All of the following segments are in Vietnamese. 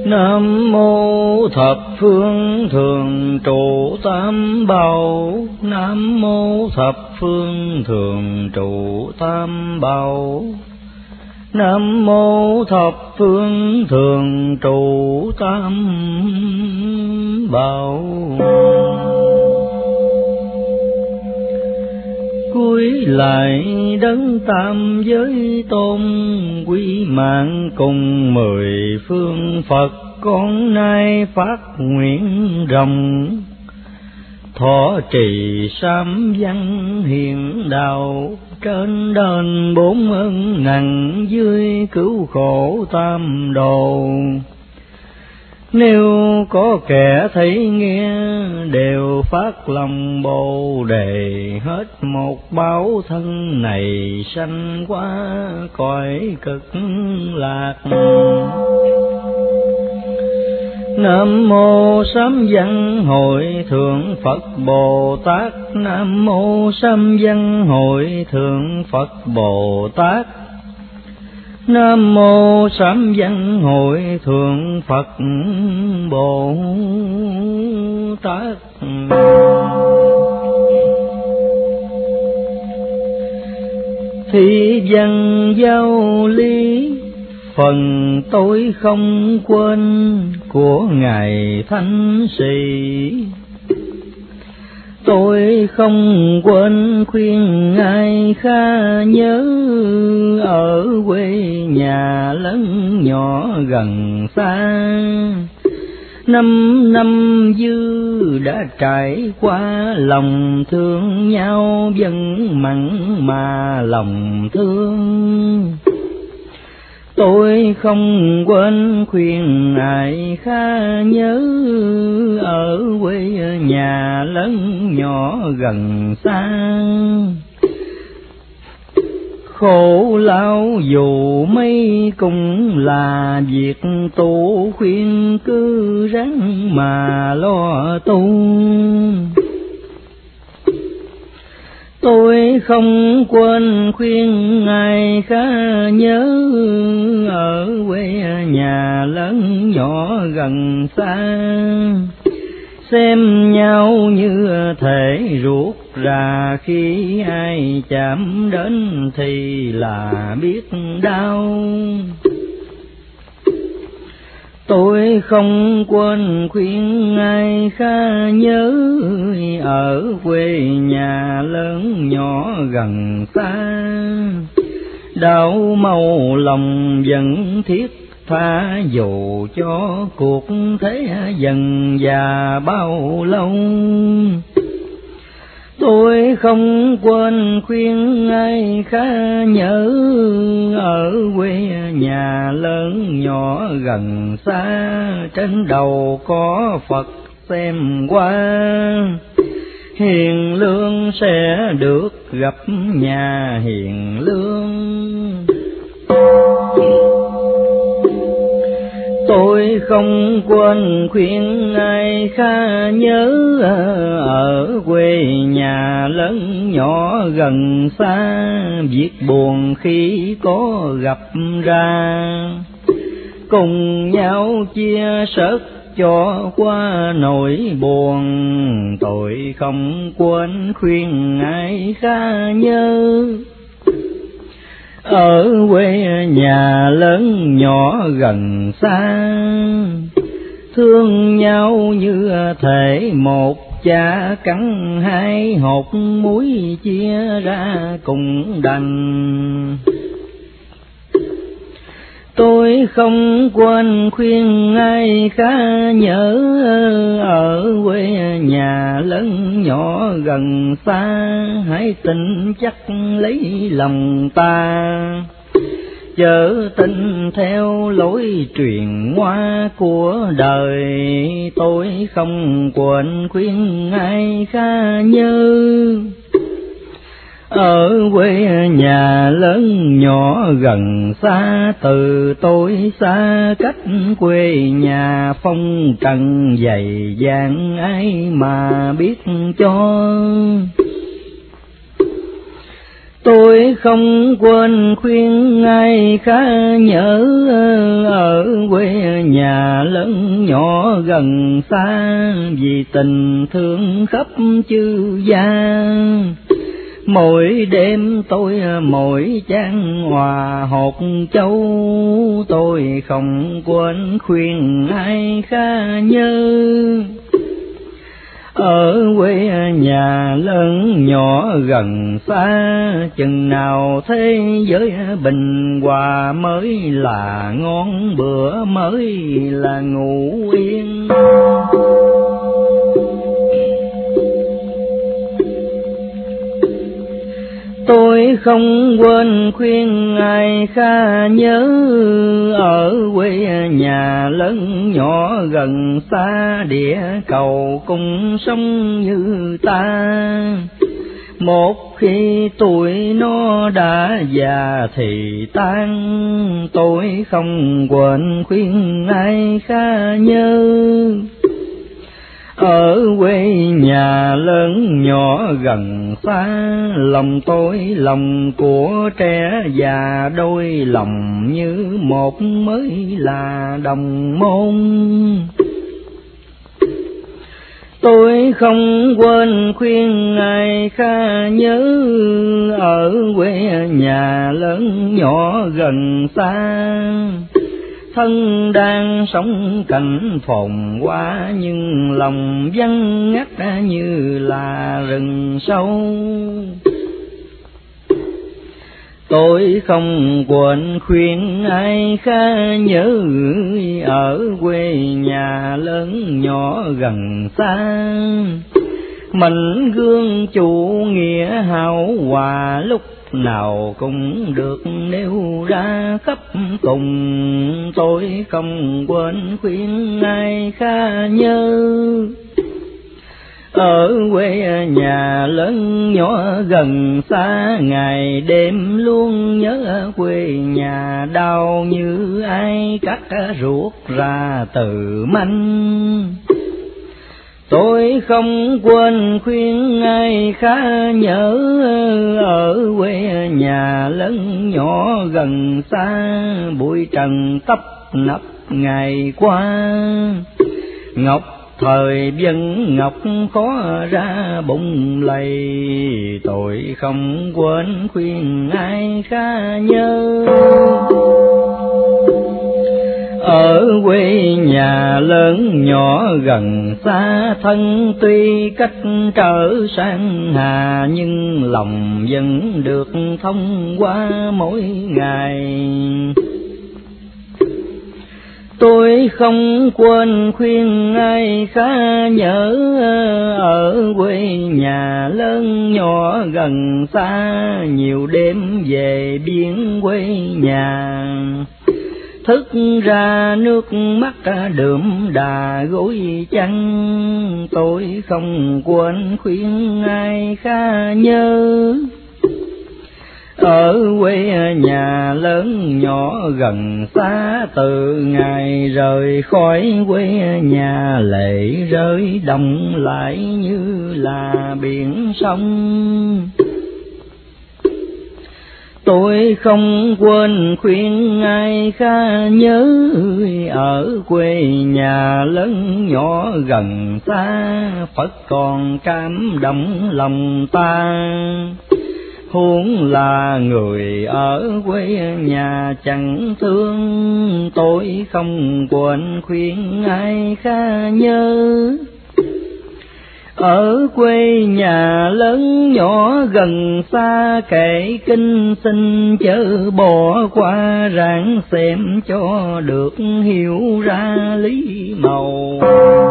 Nam mô thập phương thường trụ tam bảo. Nam mô thập phương thường trụ tam bảo. Nam mô thập phương thường trụ tam bảo. Cúi lại đấng tam giới tôn, quý mạng cùng mười phương Phật con nay phát nguyện rộng. Thọ trì sám văn hiền đạo, trên đền bốn ân nặng, dưới cứu khổ tam đồ. Nếu có kẻ thấy nghe, đều phát lòng Bồ Đề, hết một báo thân này sanh qua cõi cực lạc. Nam mô Sám Văn Hội Thượng Phật Bồ Tát. Nam mô Sám Văn Hội Thượng Phật Bồ Tát. Nam mô Sám Văn Hội Thượng Phật Bồ Tát. Thị văn giao lý, phần tôi không quên của Ngài Thánh Sĩ. Tôi không quên khuyên ai khá nhớ, ở quê nhà lớn nhỏ gần xa. Năm dư đã trải qua, lòng thương nhau vẫn mặn mà lòng thương. Tôi không quên khuyên ai khá nhớ, ở quê nhà lớn nhỏ gần xa. Khổ lao dù mấy cũng là việc tu, khuyên cứ ráng mà lo tu. Tôi không quên khuyên ai khá nhớ, ở quê nhà lớn nhỏ gần xa. Xem nhau như thể ruột ra, khi ai chạm đến thì là biết đau. Tôi không quên khuyên ai khá nhớ, ở quê nhà lớn nhỏ gần xa. Đau màu lòng vẫn thiết tha, dù cho cuộc thế dần già bao lâu. Tôi không quên khuyên ai khá nhớ, ở quê nhà lớn nhỏ gần xa. Trên đầu có Phật xem qua, hiền lương sẽ được gặp nhà hiền lương. Tôi không quên khuyên ai khá nhớ, ở quê nhà lớn nhỏ gần xa. Việc buồn khi có gặp ra, cùng nhau chia sớt cho qua nỗi buồn. Tôi không quên khuyên ai khá nhớ, ở quê nhà lớn nhỏ gần xa. Thương nhau như thể một cha cắn hai hột muối, chia ra cùng đành. Tôi không quên khuyên ai khá nhớ, ở quê nhà lớn nhỏ gần xa. Hãy tin chắc lấy lòng ta, chớ tin theo lối truyền hoa của đời. Tôi không quên khuyên ai khá nhớ, ở quê nhà lớn nhỏ gần xa. Từ tôi xa cách quê nhà, phong trần dày dạn ai mà biết cho. Tôi không quên khuyên ai khá nhớ, ở quê nhà lớn nhỏ gần xa, vì tình thương khắp chư gian. Mỗi đêm tôi mỗi chan hòa hột châu, tôi không quên khuyên ai khá nhớ. Ở quê nhà lớn nhỏ gần xa, chừng nào thế giới bình hòa mới là ngon, bữa mới là ngủ yên. Tôi không quên khuyên ai khá nhớ, ở quê nhà lớn nhỏ gần xa, địa cầu cùng sống như ta. Một khi tuổi nó đã già thì tan, tôi không quên khuyên ai khá nhớ. Ở quê nhà lớn nhỏ gần xa, lòng tôi lòng của trẻ già đôi lòng như một mới là đồng môn. Tôi không quên khuyên ai khá nhớ, ở quê nhà lớn nhỏ gần xa. Thân đang sống cảnh phồn hoa, nhưng lòng vắng ngắt như là rừng sâu. Tôi không quên khuyên ai khá nhớ, ở quê nhà lớn nhỏ gần xa. Mảnh gương chủ nghĩa hào hòa, lúc nào cũng được nêu ra khắp cùng. Tôi không quên khuyên ai khá nhớ, ở quê nhà lớn nhỏ gần xa. Ngày đêm luôn nhớ quê nhà, đau như ai cắt ruột ra từ manh. Tôi không quên khuyên ai khá nhớ, ở quê nhà lớn nhỏ gần xa. Bụi trần tấp nập ngày qua, ngọc thời dân ngọc khó ra bụng lầy. Tôi không quên khuyên ai khá nhớ, ở quê nhà lớn nhỏ gần xa. Thân tuy cách trở sang hà, nhưng lòng vẫn được thông qua mỗi ngày. Tôi không quên khuyên ai khá nhớ, ở quê nhà lớn nhỏ gần xa. Nhiều đêm về biển quê nhà, thức ra nước mắt đượm đà gối chăn. Tôi không quên khuyên ai khá nhớ, ở quê nhà lớn nhỏ gần xa. Từ ngày rời khỏi quê nhà, lệ rơi đông lại như là biển sông. Tôi không quên khuyên ai khá nhớ, ở quê nhà lớn nhỏ gần xa. Phật còn cảm động lòng ta, huống là người ở quê nhà chẳng thương. Tôi không quên khuyên ai khá nhớ, ở quê nhà lớn nhỏ gần xa. Kể kinh xin chớ bỏ qua, ráng xem cho được hiểu ra lý màu.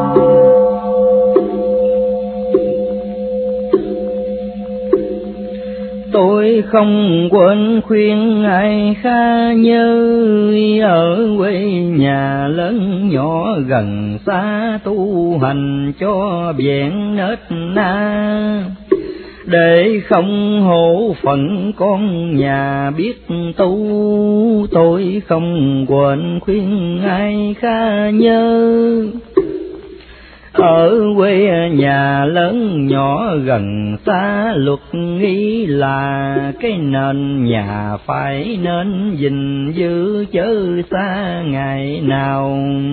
Tôi không quên khuyên ai khá nhớ, ở quê nhà lớn nhỏ gần xa. Tu hành cho vẹn nết na, để không hổ phận con nhà biết tu. Tôi không quên khuyên ai khá nhớ, Ở quê nhà lớn nhỏ gần xa, luật nghĩ là cái nền nhà phải nên gìn giữ chớ xa ngày nào.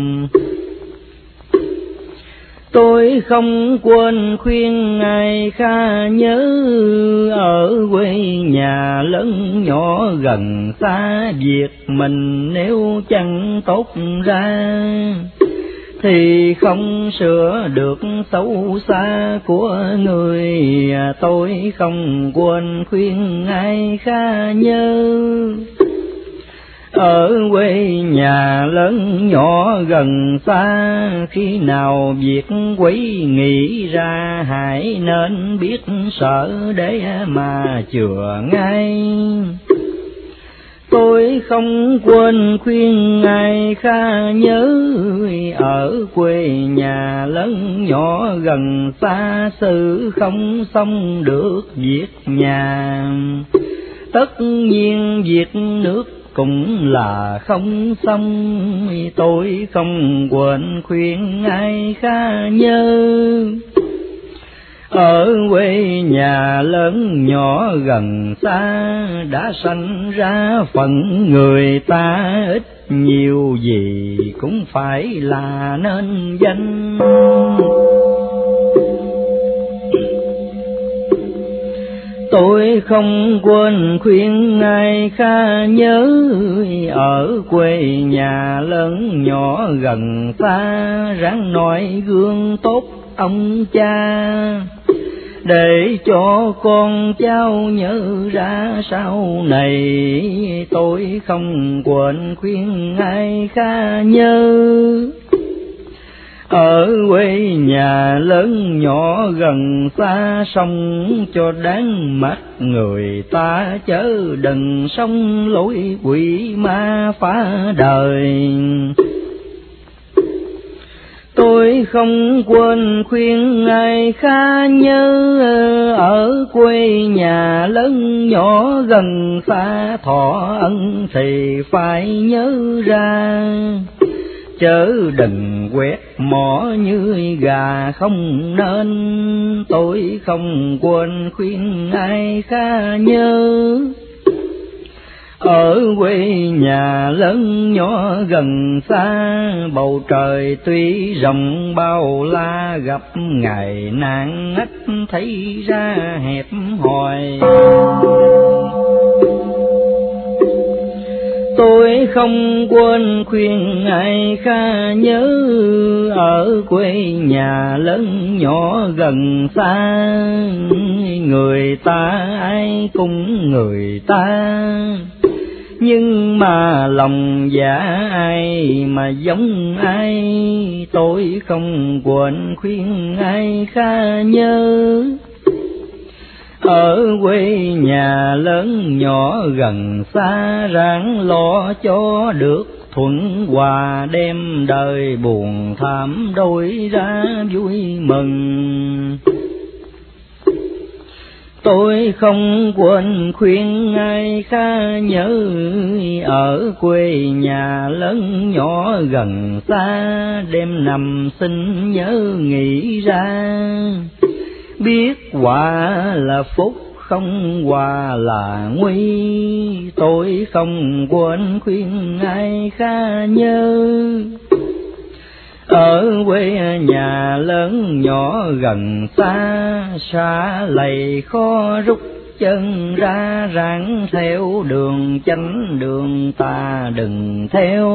Tôi không quên khuyên ai kha nhớ, ở quê nhà lớn nhỏ gần xa, việc mình nếu chẳng tốt ra thì không sửa được xấu xa của người. Tôi không quên khuyên ai kha nhớ, ở quê nhà lớn nhỏ gần xa, khi nào việc quấy nghĩ ra hãy nên biết sợ để mà chừa ngay. Tôi không quên khuyên ai kha nhớ, ở quê nhà lớn nhỏ gần xa, sự không xong được việc nhà. Tất nhiên việc nước cũng là không xong, tôi không quên khuyên ai kha nhớ. Ở quê nhà lớn nhỏ gần xa, đã sanh ra phận người ta, ít nhiều gì cũng phải là nên danh. Tôi không quên khuyên ai kha nhớ, ở quê nhà lớn nhỏ gần xa, ráng noi gương tốt ông cha, để cho con cháu nhớ ra sau này. Tôi không quên khuyên ai kha nhớ, ở quê nhà lớn nhỏ gần xa, sống cho đáng mắt người ta, chớ đừng sống lối quỷ ma phá đời. Tôi không quên khuyên ai kha nhớ, ở quê nhà lớn nhỏ gần xa, thọ ân thì phải nhớ ra, chớ đừng quét mỏ như gà không nên. Tôi không quên khuyên ai kha nhớ, ở quê nhà lớn nhỏ gần xa, bầu trời tuy rộng bao la, gặp ngày nạn ách thấy ra hẹp hòi. Tôi không quên khuyên ai kha nhớ, ở quê nhà lớn nhỏ gần xa, người ta ai cũng người ta, nhưng mà lòng dạ ai mà giống ai. Tôi không quên khuyên ai kha nhớ, ở quê nhà lớn nhỏ gần xa, ráng lo cho được thuận hòa, đem đời buồn thảm đổi ra vui mừng. Tôi không quên khuyên ai kha nhớ, ở quê nhà lớn nhỏ gần xa, đêm nằm xin nhớ nghĩ ra, biết họa là phúc không hòa là nguy. Tôi không quên khuyên ai kha nhớ, ở quê nhà lớn nhỏ gần xa, xa lầy khó rút chân ra, ráng theo đường chánh đường ta đừng theo.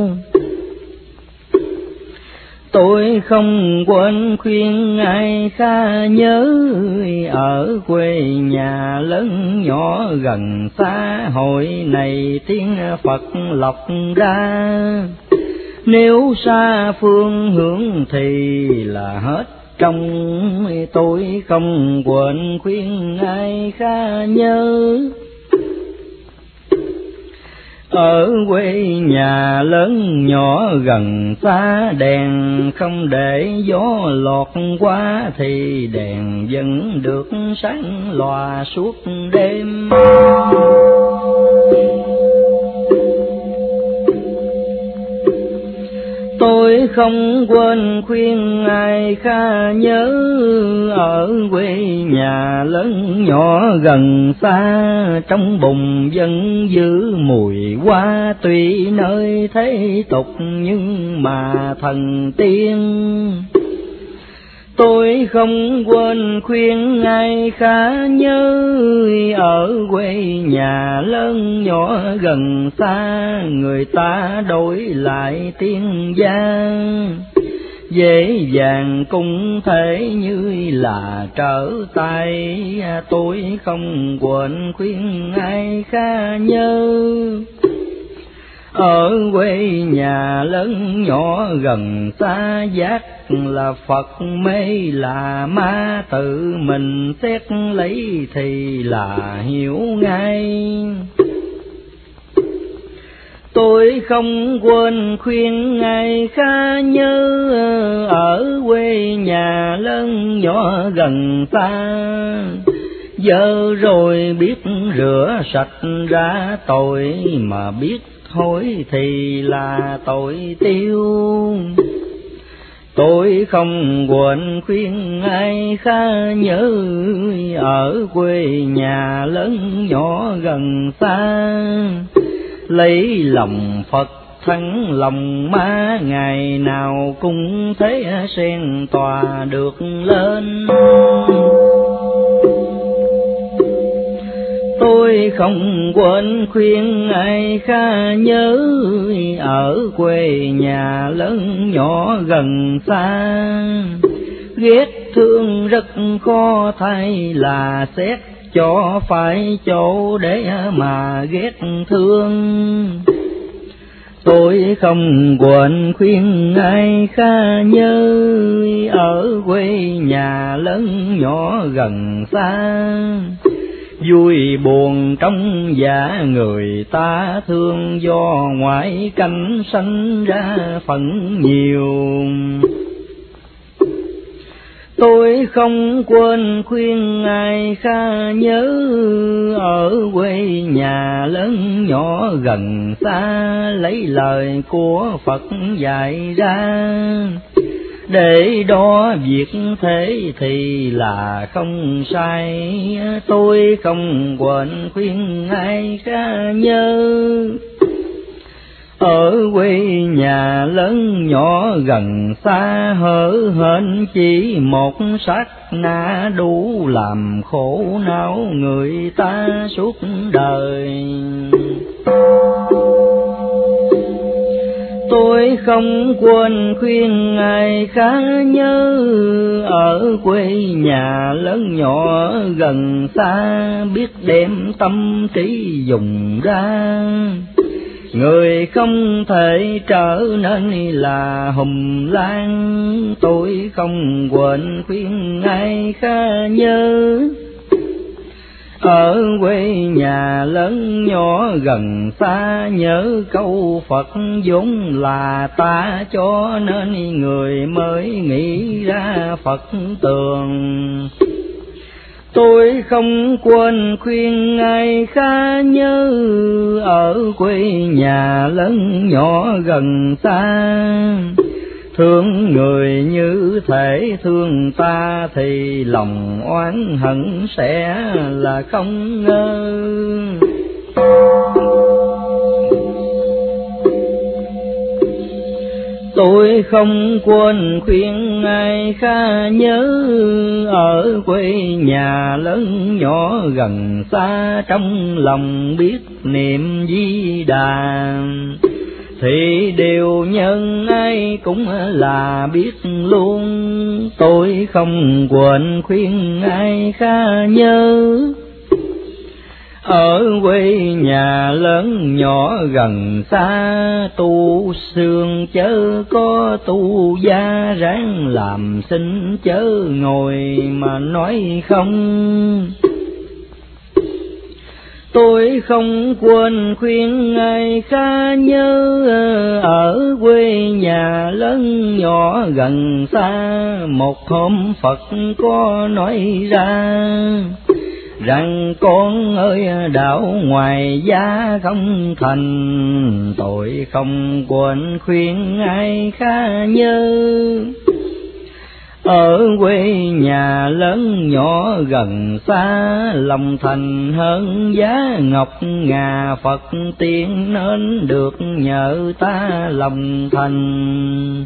Tôi không quên khuyên ai kha nhớ, ở quê nhà lớn nhỏ gần xa, hội này tiếng Phật lọc ra, nếu xa phương hướng thì là hết trong. Tôi không quên khuyên ai kha nhớ, ở quê nhà lớn nhỏ gần xa, đèn không để gió lọt qua, thì đèn vẫn được sáng lòa suốt đêm. Tôi Tôi không quên khuyên ai khá nhớ, ở quê nhà lớn nhỏ gần xa, trong bụng vẫn giữ mùi hoa. Tuy nơi thế tục nhưng mà thần tiên. Tôi không quên khuyên ai khá nhớ, ở quê nhà lớn nhỏ gần xa, người ta đổi lại tiếng gian. Dễ dàng cũng thể như là trở tay, tôi không quên khuyên ai khá nhớ. Ở quê nhà lớn nhỏ gần xa, giác là Phật mê là ma, tự mình xét lấy thì là hiểu ngay. Tôi không quên khuyên ai khá nhớ, ở quê nhà lớn nhỏ gần xa. Giờ rồi biết rửa sạch ra tội, mà biết thôi thì là tội tiêu. Tôi không quên khuyên ai khá nhớ, ở quê nhà lớn nhỏ gần xa. Lấy lòng Phật thắng lòng ma, ngày nào cũng thế sen tòa được lên. Tôi không quên khuyên ai khá nhớ, ở quê nhà lớn nhỏ gần xa. Ghét thương rất khó thay, là xét cho phải chỗ để mà ghét thương. Tôi không quên khuyên ai khá nhớ, ở quê nhà lớn nhỏ gần xa. Vui buồn trong dạ người ta thương, do ngoại cảnh sanh ra phận nhiều. Tôi không quên khuyên ai khá nhớ, ở quê nhà lớn nhỏ gần xa. Lấy lời của Phật dạy ra, để đó việc thế thì là không sai. Tôi không quên khuyên ai khá nhớ, ở quê nhà lớn nhỏ gần xa. Hở hển chỉ một sát na, đủ làm khổ não người ta suốt đời. Tôi không quên khuyên ai khá nhớ, ở quê nhà lớn nhỏ gần xa. Biết đem tâm trí dùng ra, người không thể trở nên là hùng lang. Tôi không quên khuyên ai khá nhớ, ở quê nhà lớn nhỏ gần xa. Nhớ câu Phật vốn là ta, cho nên người mới nghĩ ra Phật tường. Tôi không quên khuyên ai khá nhớ, ở quê nhà lớn nhỏ gần xa. Thương người như thể thương ta, thì lòng oán hận sẽ là không ngơ. Tôi không quên khuyên ai khá nhớ, ở quê nhà lớn nhỏ gần xa. Trong lòng biết niệm Di Đà, thì điều nhân ai cũng là biết luôn. Tôi không quên khuyên ai khá nhớ, ở quê nhà lớn nhỏ gần xa. Tu xương chớ có tu gia, ráng làm xin chớ ngồi mà nói không. Tôi không quên khuyên ai khá nhớ, ở quê nhà lớn nhỏ gần xa. Một hôm Phật có nói ra, rằng con ơi đạo ngoài giá không thành, tội không quên khuyên ai khá nhớ. Ở quê nhà lớn nhỏ gần xa, lòng thành hơn giá ngọc ngà, Phật tiên nên được nhờ ta lòng thành.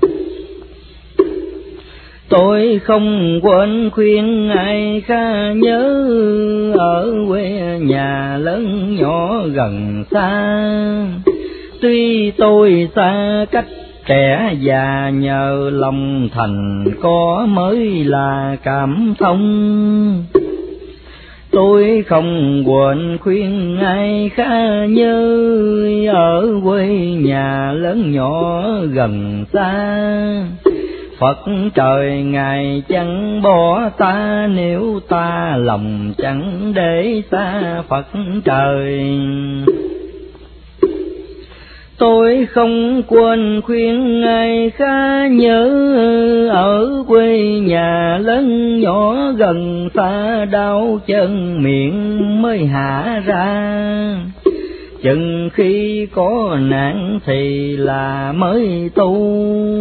Tôi không quên khuyên ai khá nhớ, ở quê nhà lớn nhỏ gần xa. Tuy tôi xa cách trẻ già, nhờ lòng thành có mới là cảm thông. Tôi không quên khuyên ai khá nhớ, ở quê nhà lớn nhỏ gần xa. Phật trời Ngài chẳng bỏ ta, nếu ta lòng chẳng để xa Phật trời. Tôi không quên khuyên ai khá nhớ, ở quê nhà lớn nhỏ gần xa, đau chân miệng mới hạ ra. Chừng khi có nạn thì là mới tu.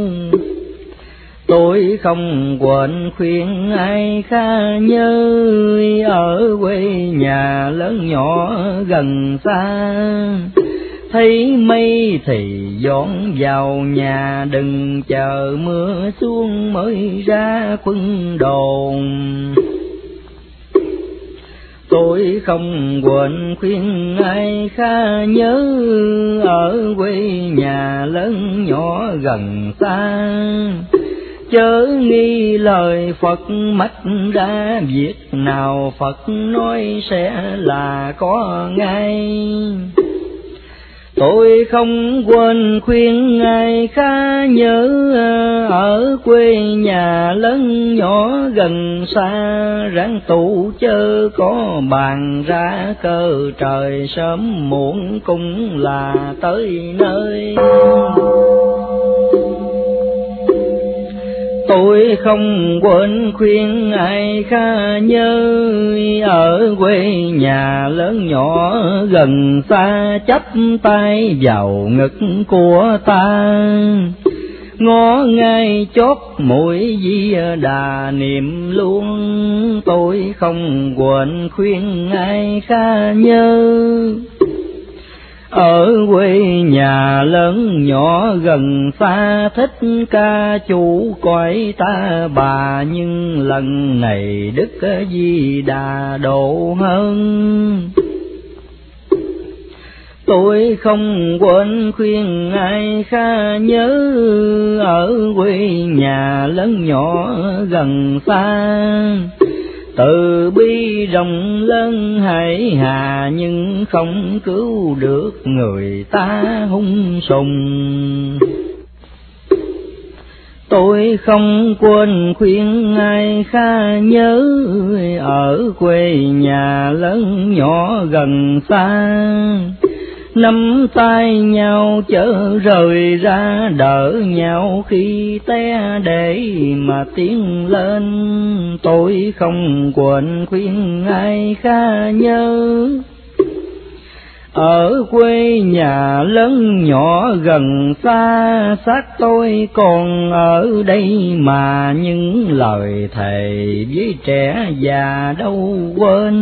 Tôi không quên khuyên ai khá nhớ, ở quê nhà lớn nhỏ gần xa. Thấy mây thì dọn vào nhà, đừng chờ mưa xuống mới ra quân đồn. Tôi không quên khuyên ai khá nhớ, ở quê nhà lớn nhỏ gần xa. Chớ nghi lời Phật mách ra, việc nào Phật nói sẽ là có ngay. Tôi không quên khuyên ai khá nhớ, ở quê nhà lớn nhỏ gần xa. Ráng tụ chớ có bàn ra, cơ trời sớm muộn cũng là tới nơi. Tôi không quên khuyên ai khá nhớ, ở quê nhà lớn nhỏ gần xa. Chắp tay vào ngực của ta, ngó ngay chót mũi Di Đà niệm luôn. Tôi không quên khuyên ai khá nhớ, ở quê nhà lớn nhỏ gần xa. Thích ca chủ cõi ta bà, nhưng lần này Đức Di Đà độ hơn. Tôi không quên khuyên ai khá nhớ, ở quê nhà lớn nhỏ gần xa. Từ bi rộng lớn hải hà, nhưng không cứu được người ta hung sùng. Tôi không quên khuyên ai khá nhớ, ở quê nhà lớn nhỏ gần xa. Nắm tay nhau chở rời ra, đỡ nhau khi té để mà tiến lên. Tôi không quên khuyên ai khá nhớ, ở quê nhà lớn nhỏ gần xa. Xác tôi còn ở đây mà, những lời thề với trẻ già đâu quên.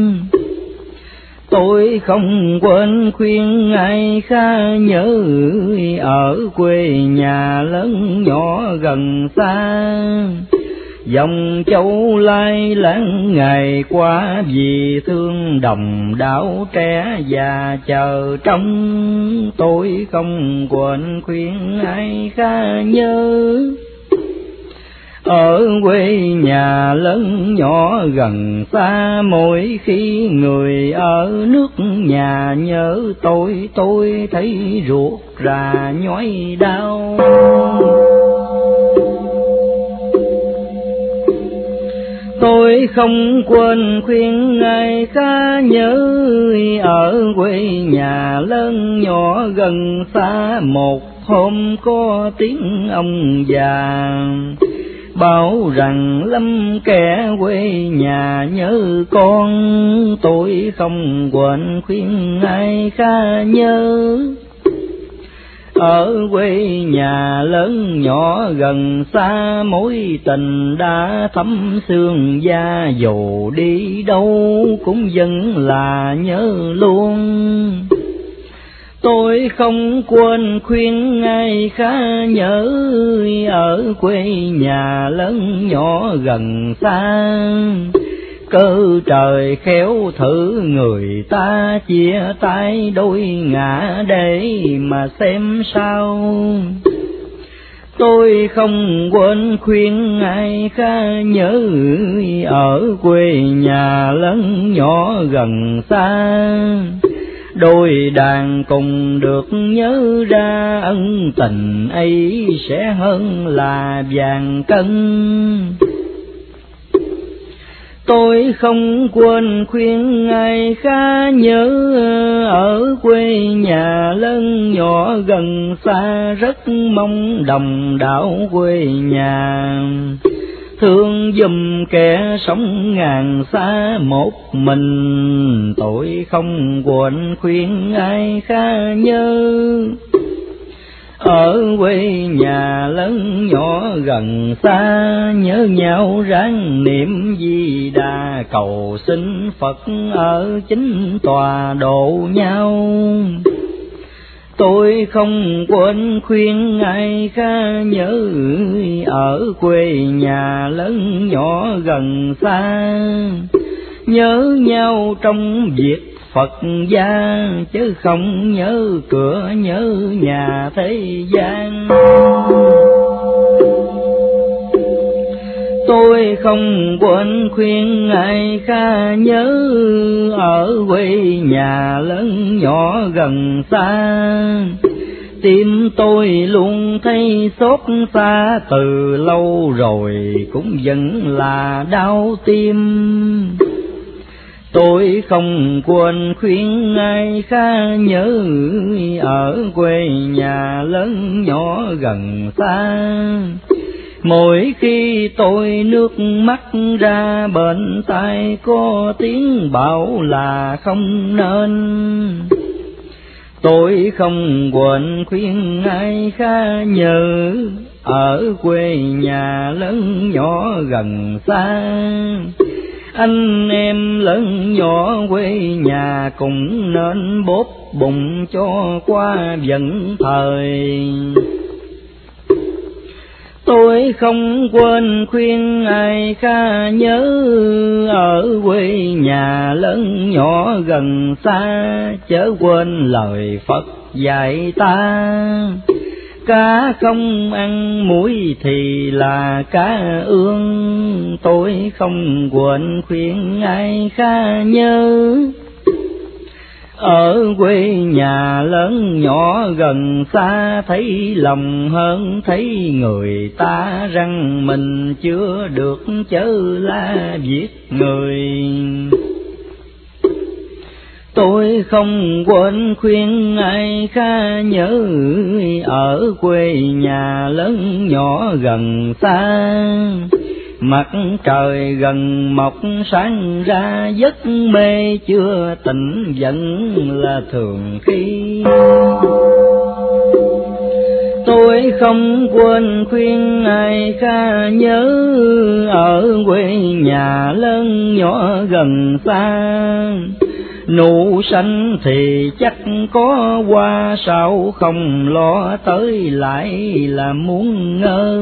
Tôi không quên khuyên ai khá nhớ, ở quê nhà lớn nhỏ gần xa. Dòng Châu Lai lãng ngày qua, vì thương đồng đạo trẻ già chờ trông. Tôi không quên khuyên ai khá nhớ, ở quê nhà lớn nhỏ gần xa. Mỗi khi người ở nước nhà nhớ tôi thấy ruột rà nhói đau. Tôi không quên khuyên ai khá nhớ, ở quê nhà lớn nhỏ gần xa. Một hôm có tiếng ông già bảo rằng lâm kẻ quê nhà nhớ con, tôi không quên khuyên ai khá nhớ. Ở quê nhà lớn nhỏ gần xa, mối tình đã thấm xương da, dù đi đâu cũng vẫn là nhớ luôn. Tôi không quên khuyên ai khá nhớ, ở quê nhà lớn nhỏ gần xa. Cơ trời khéo thử người ta, chia tay đôi ngả để mà xem sao. Tôi không quên khuyên ai khá nhớ, ở quê nhà lớn nhỏ gần xa. Đôi đàn cùng được nhớ ra, ân tình ấy sẽ hơn là vàng cân. Tôi không quên khuyên ai khá nhớ, ở quê nhà lớn nhỏ gần xa. Rất mong đồng đạo quê nhà, thương giùm kẻ sống ngàn xa một mình. Tôi không quên khuyên ai khá nhớ, ở quê nhà lớn nhỏ gần xa. Nhớ nhau ráng niệm Di Đà, cầu xin Phật ở chính tòa độ nhau. Tôi không quên khuyên ai khá nhớ, ở quê nhà lớn nhỏ gần xa. Nhớ nhau trong việc Phật gia, chứ không nhớ cửa nhớ nhà thế gian. Tôi không quên khuyên ai khá nhớ, ở quê nhà lớn nhỏ gần xa. Tim tôi luôn thấy xót xa, từ lâu rồi cũng vẫn là đau tim. Tôi không quên khuyên ai khá nhớ, ở quê nhà lớn nhỏ gần xa. Mỗi khi tôi nước mắt ra, bên tai có tiếng bảo là không nên. Tôi không quên khuyên ai khá nhớ, ở quê nhà lớn nhỏ gần xa. Anh em lớn nhỏ quê nhà cũng nên bóp bụng cho qua vận thời. Tôi không quên khuyên ai khá nhớ, ở quê nhà lớn nhỏ gần xa. Chớ quên lời Phật dạy ta, cá không ăn muối thì là cá ương. Tôi không quên khuyên ai khá nhớ, ở quê nhà lớn nhỏ gần xa. Thấy lòng hơn thấy người ta, rằng mình chưa được chớ la giết người. Tôi không quên khuyên ai khá nhớ, ở quê nhà lớn nhỏ gần xa. Mặt trời gần mọc sáng ra, giấc mê chưa tỉnh vẫn là thường khi. Tôi không quên khuyên ai khá nhớ, ở quê nhà lớn nhỏ gần xa. Nụ xanh thì chắc có hoa, sao không lo tới lại là muốn ngơ.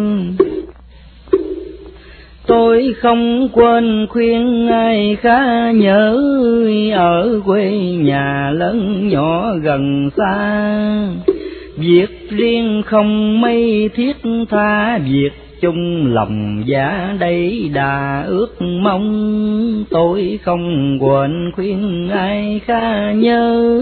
Tôi không quên khuyên ai khá nhớ, ở quê nhà lớn nhỏ gần xa. Việc riêng không mấy thiết tha, việc chung lòng giá đây đà ước mong. Tôi không quên khuyên ai khá nhớ,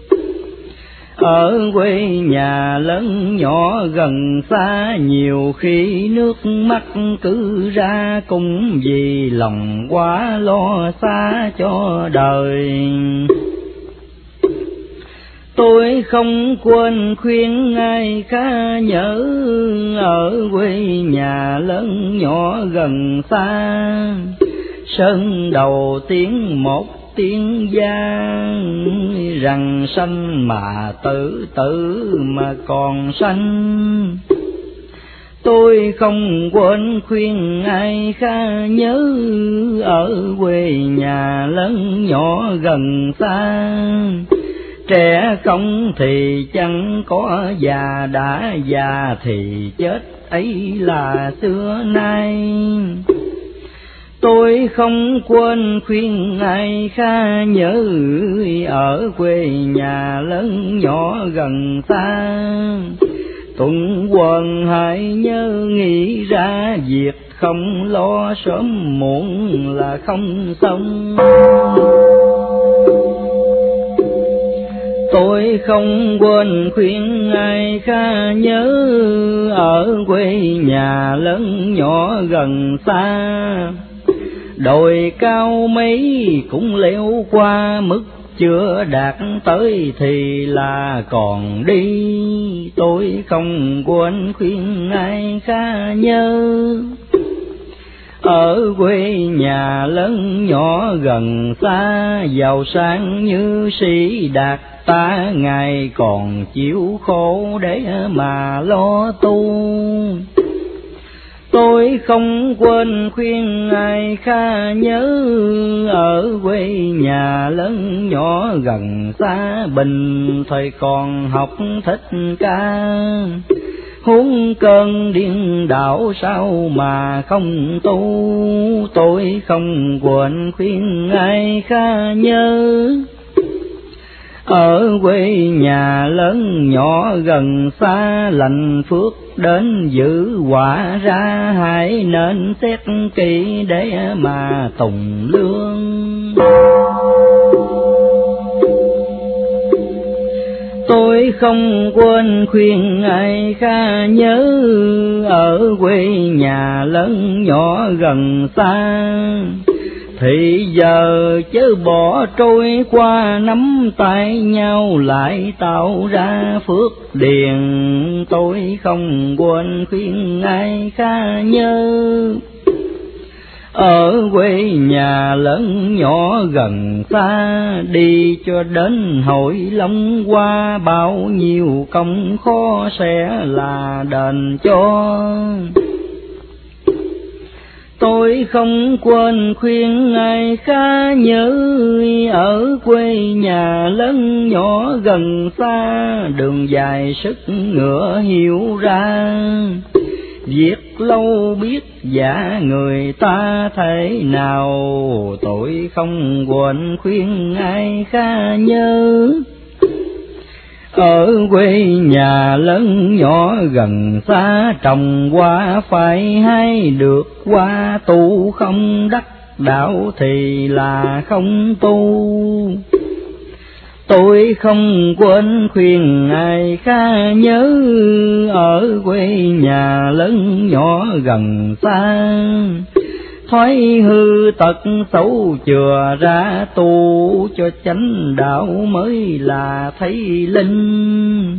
ở quê nhà lớn nhỏ gần xa. Nhiều khi nước mắt cứ ra, cũng vì lòng quá lo xa cho đời. Tôi không quên khuyên ai khá nhớ, ở quê nhà lớn nhỏ gần xa. Sơn đầu tiếng một tiếng gian, rằng sanh mà tử, tử mà còn sanh. Tôi không quên khuyên ai khá nhớ, ở quê nhà lớn nhỏ gần xa. Trẻ không thì chẳng có, già đã già thì chết, ấy là xưa nay. Tôi không quên khuyên ai khá nhớ, ở quê nhà lớn nhỏ gần xa. Tuần quần hãy nhớ nghĩ ra việc, không lo sớm muộn là không xong. Tôi không quên khuyên ai khá nhớ, ở quê nhà lớn nhỏ gần xa. Đồi cao mấy cũng leo qua, mức chưa đạt tới thì là còn đi. Tôi không quên khuyên ai khá nhớ, ở quê nhà lớn nhỏ gần xa. Giàu sang như sĩ đạt ta, ngày còn chịu khổ để mà lo tu. Tôi không quên khuyên ai khá nhớ, ở quê nhà lớn nhỏ gần xa. Bình thời còn học Thích Ca, huống cơn điên đảo sao mà không tu. Tôi không quên khuyên ai khá nhớ, ở quê nhà lớn nhỏ gần xa. Lành phước đến giữ quả ra, hãy nên xét kỹ để mà tùng lương. Tôi không quên khuyên ai khá nhớ, ở quê nhà lớn nhỏ gần xa. Thì giờ chớ bỏ trôi qua, nắm tay nhau lại tạo ra phước điền. Tôi không quên khuyên ai khá nhớ, ở quê nhà lớn nhỏ gần xa. Đi cho đến Hội Long qua, bao nhiêu công khó sẽ là đền cho. Tôi không quên khuyên ai khá nhớ, ở quê nhà lớn nhỏ gần xa. Đường dài sức ngựa hiểu ra, việc lâu biết dạ người ta thế nào. Tôi không quên khuyên ai khá nhớ, ở quê nhà lớn nhỏ gần xa. Trồng hoa phải hay được hoa, tu không đắc đạo thì là không tu. Tôi không quên khuyên ai khá nhớ, ở quê nhà lớn nhỏ gần xa. Thói hư tật xấu chừa ra, tu cho chánh đạo mới là thấy linh.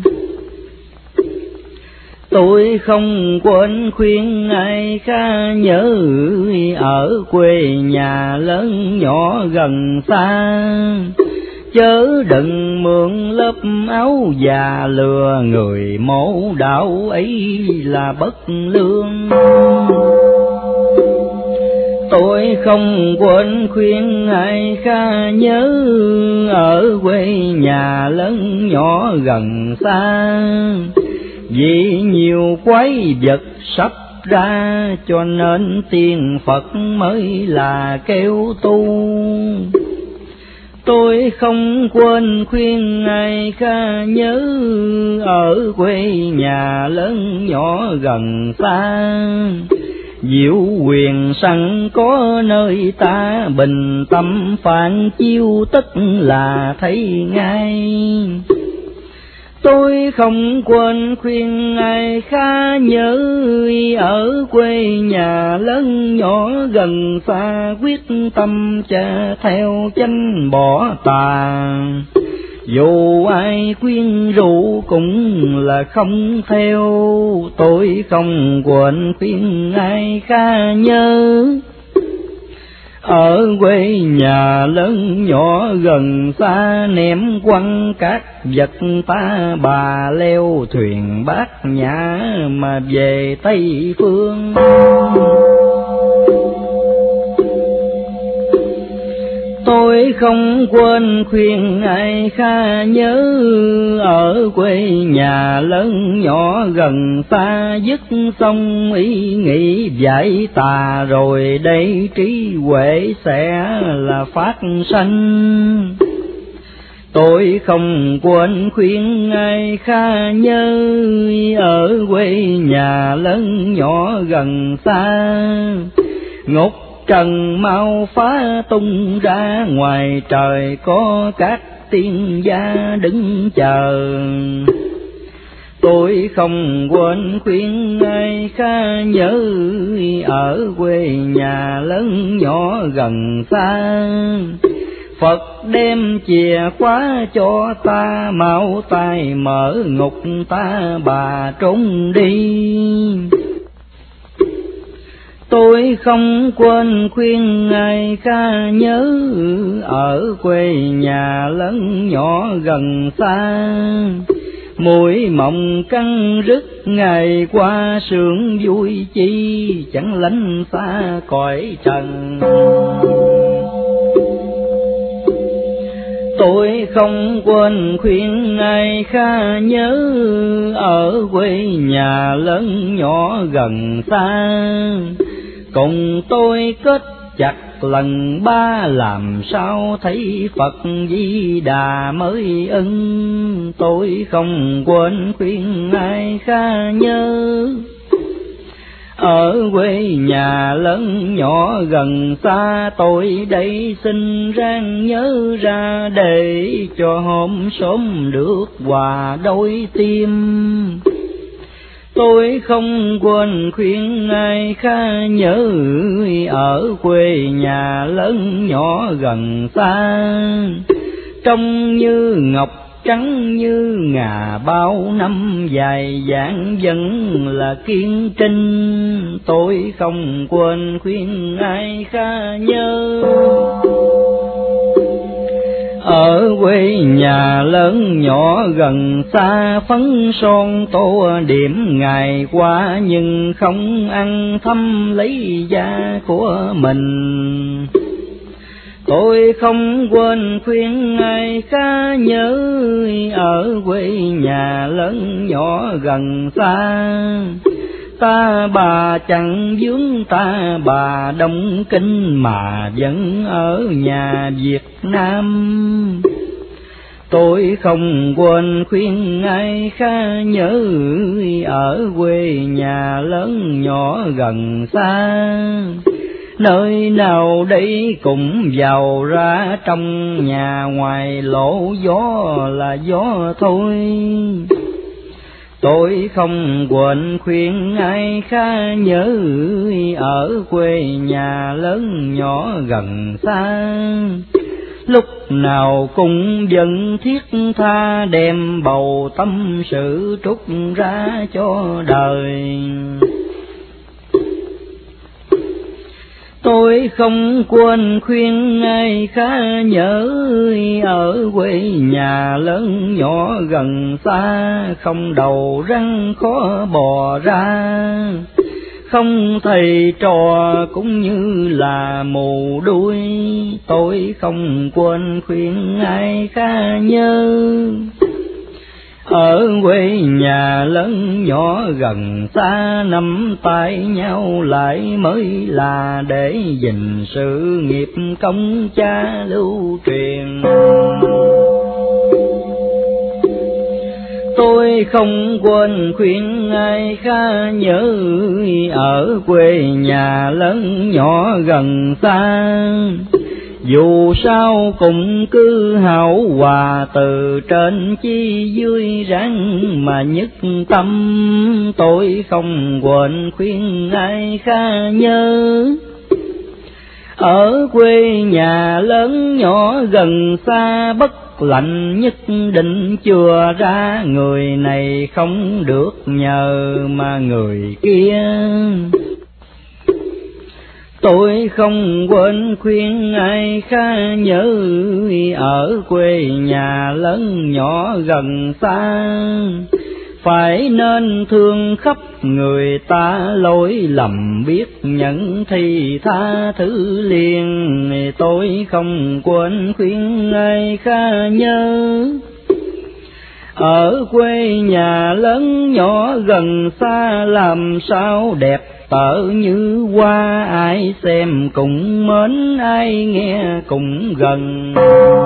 Tôi không quên khuyên ai khá nhớ, ở quê nhà lớn nhỏ gần xa. Chớ đừng mượn lớp áo già lừa người, mẫu đạo ấy là bất lương. Tôi không quên khuyên ai khá nhớ, ở quê nhà lớn nhỏ gần xa. Vì nhiều quái vật sắp ra, cho nên tiên Phật mới là kêu tu. Tôi không quên khuyên ai khá nhớ, ở quê nhà lớn nhỏ gần xa. Diệu quyền sẵn có nơi ta, bình tâm phản chiếu tức là thấy ngay. Tôi không quên khuyên ai khá nhớ, ở quê nhà lớn nhỏ gần xa. Quyết tâm cha theo chánh bỏ tà, Dù ai khuyên rủ cũng là không theo, tôi không quên khuyên ai khá nhớ. Ở quê nhà lớn nhỏ gần xa, ném quăng các vật ta bà, leo thuyền Bát Nhã mà về Tây Phương. Tôi không quên khuyên ai khá nhớ, ở quê nhà lớn nhỏ gần xa, dứt xong ý nghĩ giải tà, rồi đây trí huệ sẽ là phát sanh. Tôi không quên khuyên ai khá nhớ, ở quê nhà lớn nhỏ gần xa, ngục trần mau phá tung ra, ngoài trời có các tiên gia đứng chờ. Tôi không quên khuyên ai khá nhớ, ở quê nhà lớn nhỏ gần xa, Phật đem chìa khóa cho ta, mau tay mở ngục ta bà trốn đi. Tôi không quên khuyên ai khá nhớ, ở quê nhà lớn nhỏ gần xa, muội mộng căng rứt ngày qua, sướng vui chi chẳng lánh xa cõi trần. Tôi không quên khuyên ai khá nhớ, ở quê nhà lớn nhỏ gần xa, cùng tôi kết chặt lần ba, làm sao thấy Phật Di Đà mới ưng. Tôi không quên khuyên ai khá nhớ, ở quê nhà lớn nhỏ gần xa, tôi đây xin ráng nhớ ra, để cho hôm sớm được hòa đôi tim. Tôi không quên khuyên ai khá nhớ, ở quê nhà lớn nhỏ gần xa, trông như ngọc trắng như ngà, bao năm dài dạn vẫn là kiên trinh. Tôi không quên khuyên ai khá nhớ, ở quê nhà lớn nhỏ gần xa, phấn son tô điểm ngày qua, nhưng không ăn thăm lấy da của mình. Tôi không quên khuyên ai khá nhớ, ở quê nhà lớn nhỏ gần xa, ta bà chẳng vướng ta bà Đông Kinh, mà vẫn ở nhà Việt Nam. Tôi không quên khuyên ai khá nhớ, ở quê nhà lớn nhỏ gần xa, nơi nào đây cũng vào ra, trong nhà ngoài lỗ gió là gió thôi. Tôi không quên khuyên ai khá nhớ, ở quê nhà lớn nhỏ gần xa, lúc nào cũng vẫn thiết tha, đem bầu tâm sự trút ra cho đời. Tôi không quên khuyên ai khá nhớ, ở quê nhà lớn nhỏ gần xa, không đầu răng khó bò ra, không thầy trò cũng như là mù đuôi. Tôi không quên khuyên ai khá nhớ, ở quê nhà lớn nhỏ gần xa, nắm tay nhau lại mới là, để gìn sự nghiệp công cha lưu truyền. Tôi không quên khuyên ai khá nhớ, ở quê nhà lớn nhỏ gần xa, dù sao cũng cứ hảo hòa, từ trên chi dưới ráng mà nhất tâm. Tôi không quên khuyên ai khá nhớ, ở quê nhà lớn nhỏ gần xa, bất lạnh nhất định chừa ra, người này không được nhờ mà người kia. Tôi không quên khuyên ai khá nhớ, ở quê nhà lớn nhỏ gần xa, phải nên thương khắp người ta, lỗi lầm biết nhận thì tha thứ liền. Tôi không quên khuyên ai khá nhớ, ở quê nhà lớn nhỏ gần xa, làm sao đẹp tợ như hoa, ai xem cũng mến, ai nghe cũng gần.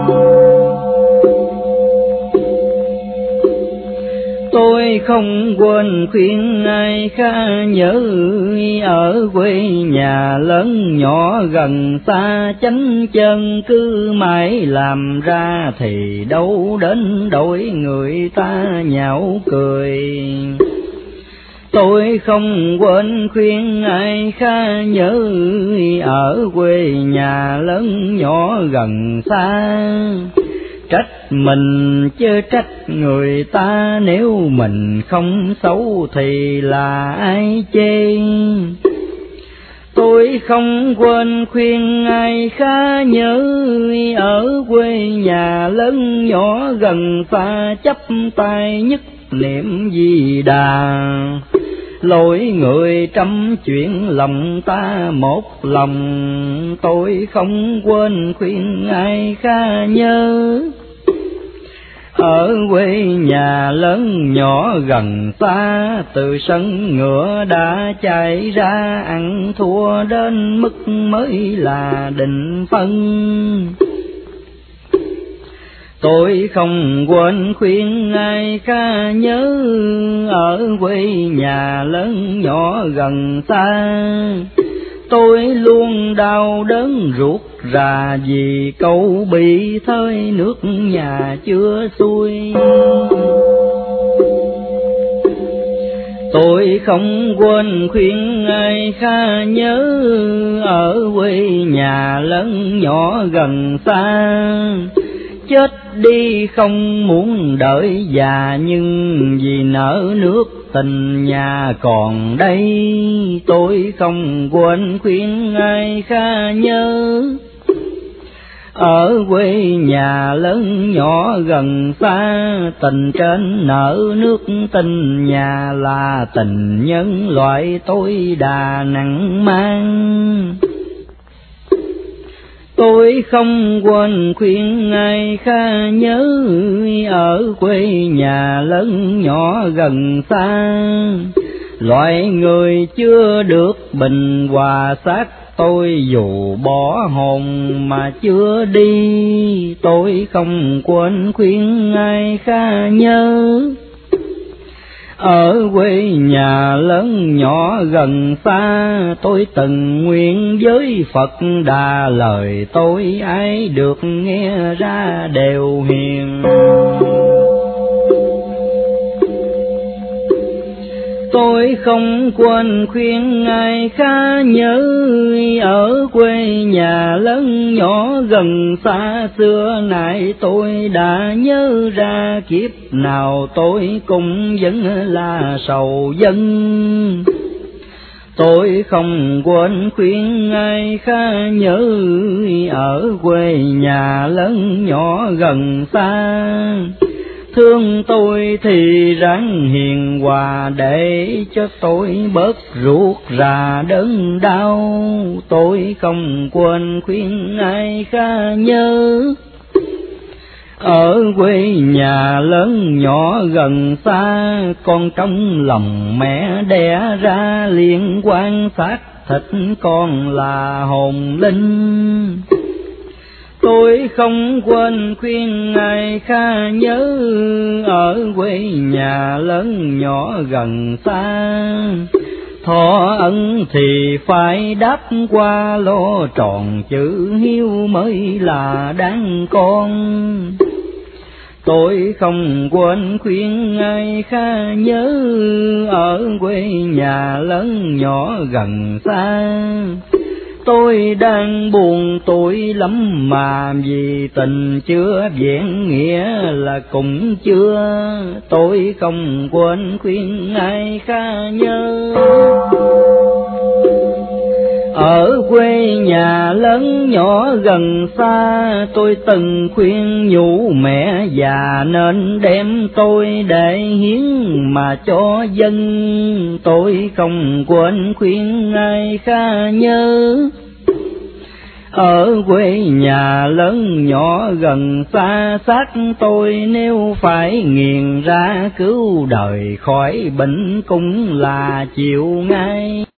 Tôi không quên khuyên ai khá nhớ, ở quê nhà lớn nhỏ gần xa, chánh chân cứ mãi làm ra, thì đâu đến đổi người ta nhạo cười. Tôi không quên khuyên ai khá nhớ, ở quê nhà lớn nhỏ gần xa, trách mình chớ trách người ta, nếu mình không xấu thì là ai chê. Tôi không quên khuyên ai khá nhớ, ở quê nhà lớn nhỏ gần xa, chắp tay nhất niệm Di Đà. Lỗi người trăm chuyện lòng ta một lòng, tôi không quên khuyên ai khá nhớ, ở quê nhà lớn nhỏ gần xa, từ sân ngựa đã chạy ra, ăn thua đến mức mới là định phân. Tôi không quên khuyên ai khá nhớ, ở quê nhà lớn nhỏ gần xa, tôi luôn đau đớn ruột rà, vì câu bị thơi nước nhà chưa xuôi. Tôi không quên khuyên ai khá nhớ, ở quê nhà lớn nhỏ gần xa, chết đi không muốn đợi già, nhưng vì nợ nước tình nhà còn đây. Tôi không quên khuyên ai khá nhớ, ở quê nhà lớn nhỏ gần xa, tình trên nợ nước tình nhà, là tình nhân loại tôi đà nặng mang. Tôi không quên khuyên ai khá nhớ, ở quê nhà lớn nhỏ gần xa, loại người chưa được bình hòa xác, tôi dù bỏ hồn mà chưa đi. Tôi không quên khuyên ai khá nhớ, ở quê nhà lớn nhỏ gần xa, tôi từng nguyện với Phật Đà, lời tôi ai được nghe ra đều hiền. Tôi không quên khuyên ai khá nhớ, ở quê nhà lớn nhỏ gần xa, xưa nay tôi đã nhớ ra, kiếp nào tôi cũng vẫn là sầu dân. Tôi không quên khuyên ai khá nhớ, ở quê nhà lớn nhỏ gần xa, thương tôi thì ráng hiền hòa, để cho tôi bớt ruột rà đớn đau. Tôi không quên khuyên ai khá nhớ, ở quê nhà lớn nhỏ gần xa, con trong lòng mẹ đẻ ra, liên quan xác thịt con là hồn linh. Tôi không quên khuyên ai khá nhớ, ở quê nhà lớn nhỏ gần xa, thọ ân thì phải đáp qua, lo tròn chữ hiếu mới là đáng con. Tôi không quên khuyên ai khá nhớ, ở quê nhà lớn nhỏ gần xa, tôi đang buồn tuổi lắm mà vì tình chưa vẹn nghĩa là cũng chưa, tôi không quên khuyên ai khá nhớ. Ở quê nhà lớn nhỏ gần xa, tôi từng khuyên nhủ mẹ già nên đem tôi để hiến mà cho dân, tôi không quên khuyên ai khá nhớ. Ở quê nhà lớn nhỏ gần xa, xác tôi nếu phải nghiền ra cứu đời khỏi bệnh cũng là chịu ngay.